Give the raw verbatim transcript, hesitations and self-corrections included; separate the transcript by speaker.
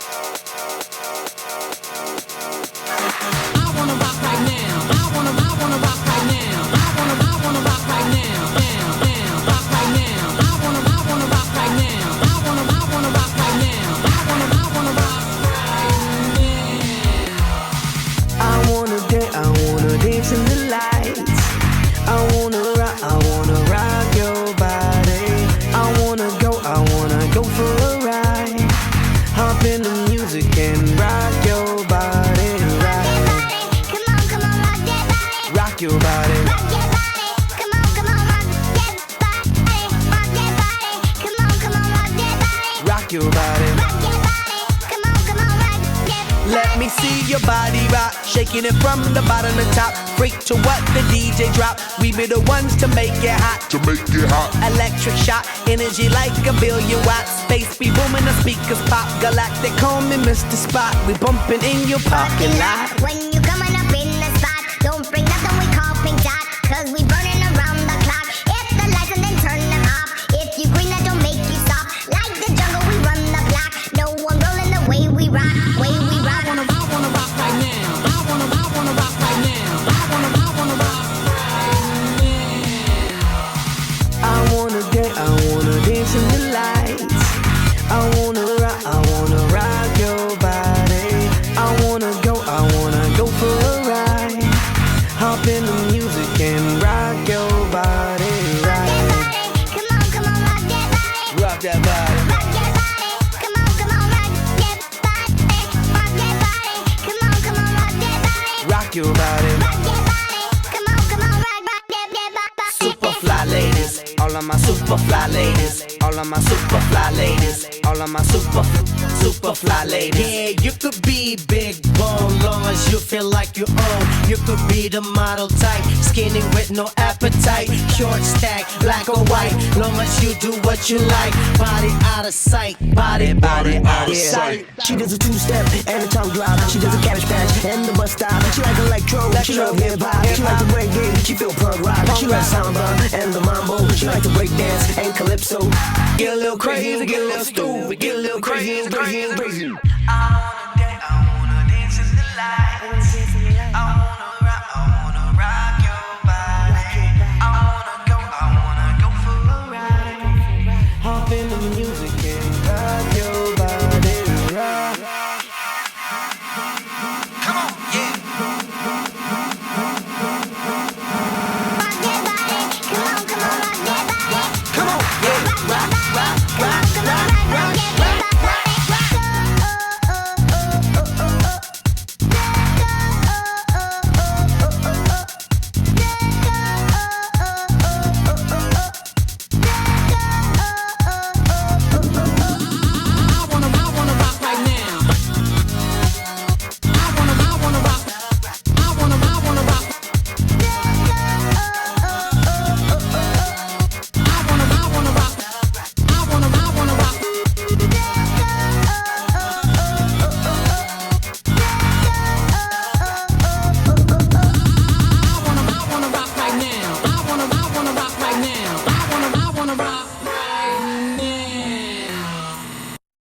Speaker 1: In the lights, I wanna rock, I wanna rock your body. I wanna go, I wanna go for a ride. Hop in the music and rock your body, right?
Speaker 2: Come on, come on, rock that body.
Speaker 1: Rock your body.
Speaker 2: Rock your body. Come on, come on, rock that body. Rock that body. Come on, come on, rock that body.
Speaker 1: Rock your body.
Speaker 2: Rock your body. Come on, come on, rock that body.
Speaker 1: Let me see your body rock, shaking it from the bottom to top. Freak to what the D J drop. We be the ones to make it hot.
Speaker 3: To make it hot.
Speaker 1: Electric shock, energy like a billion watts. Space be booming, the speakers pop. Galactic, call me Mister Spot. We bumping in your parking lot.
Speaker 2: When you coming up in the spot, don't bring nothing we call pink dot, cause we burning around the clock. Hit the lights and then turn them off. If you green, that don't make you stop. Like the jungle, we run the block. No one rolling the way we rock, way we rock.
Speaker 4: I wanna, I wanna rock right now. I wanna, I wanna rock right now. I wanna, I wanna rock right now.
Speaker 1: I wanna dance, I wanna dance in the lights. I wanna rock, I wanna rock your body. I wanna go, I wanna go for a ride. Hop in the music and rock your body, right?
Speaker 2: Come on, come on, rock that body.
Speaker 1: Rock that body.
Speaker 2: Rock that body. Come on, come on, rock that body. Rock that body. Come on, come on, rock that body.
Speaker 1: Rock your body.
Speaker 2: Rock that body. Come on, come on, rock, rock that, that body.
Speaker 1: Super fly ladies, all of my super fly ladies, all of my super fly ladies, all of my super, super fly ladies.
Speaker 5: Yeah, you could be big bone, long as you feel like you own. You could be the model type, skinny with no appetite. Short stack, black or white, long as you do what you like. Body out of sight, body, body out of sight.
Speaker 6: She does a two-step and a tongue drop. She does a cabbage patch and the bus stop. She like electro, she love hip-hop. She like the reggae, she feel punk rock. She loves samba and the mambo. She like to break dance and calypso.
Speaker 1: Get a little crazy, get a little stupid, get a little crazy, crazy, crazy.
Speaker 4: I wanna